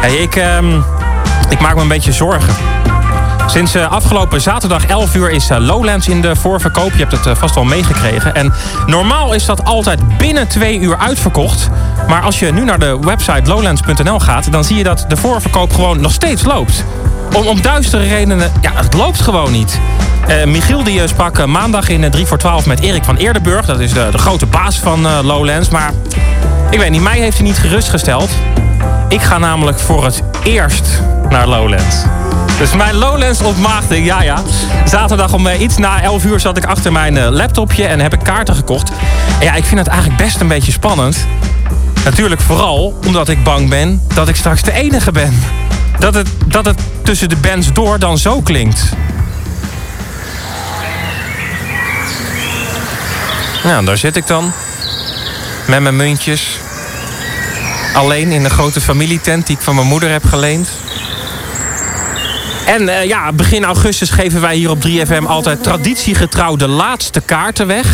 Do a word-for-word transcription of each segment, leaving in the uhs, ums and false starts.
Hey, ik, uh, ik maak me een beetje zorgen. Sinds uh, afgelopen zaterdag elf uur is uh, Lowlands in de voorverkoop. Je hebt het uh, vast wel meegekregen. En normaal is dat altijd binnen twee uur uitverkocht. Maar als je nu naar de website lowlands punt n l gaat... dan zie je dat de voorverkoop gewoon nog steeds loopt. Om, om duistere redenen, ja, het loopt gewoon niet. Uh, Michiel die uh, sprak uh, maandag in uh, drie voor twaalf met Erik van Eerdenburg. Dat is de, de grote baas van uh, Lowlands. Maar ik weet niet, mij heeft hij niet gerustgesteld. Ik ga namelijk voor het eerst naar Lowlands. Dus mijn Lowlands ontmaagding, ja ja. Zaterdag om uh, iets na elf uur zat ik achter mijn uh, laptopje en heb ik kaarten gekocht. En ja, ik vind het eigenlijk best een beetje spannend. Natuurlijk vooral omdat ik bang ben dat ik straks de enige ben. Dat het, dat het tussen de bands door dan zo klinkt. Nou, daar zit ik dan. Met mijn muntjes. Alleen in de grote familietent die ik van mijn moeder heb geleend. En uh, ja, begin augustus geven wij hier op drie F M altijd traditiegetrouw de laatste kaarten weg.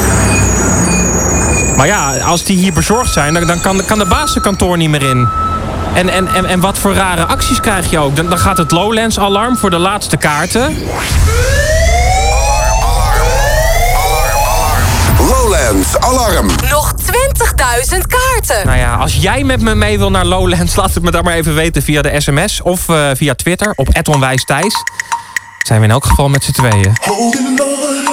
Maar ja, als die hier bezorgd zijn, dan, dan kan, kan de basenkantoor niet meer in. En, en, en, en wat voor rare acties krijg je ook? Dan, dan gaat het Lowlands-alarm voor de laatste kaarten. Lowlands Alarm. Nog twintigduizend kaarten. Nou ja, als jij met me mee wil naar Lowlands, laat het me dan maar even weten via de sms of uh, via Twitter op at onwijsthijs. Zijn we in elk geval met z'n tweeën.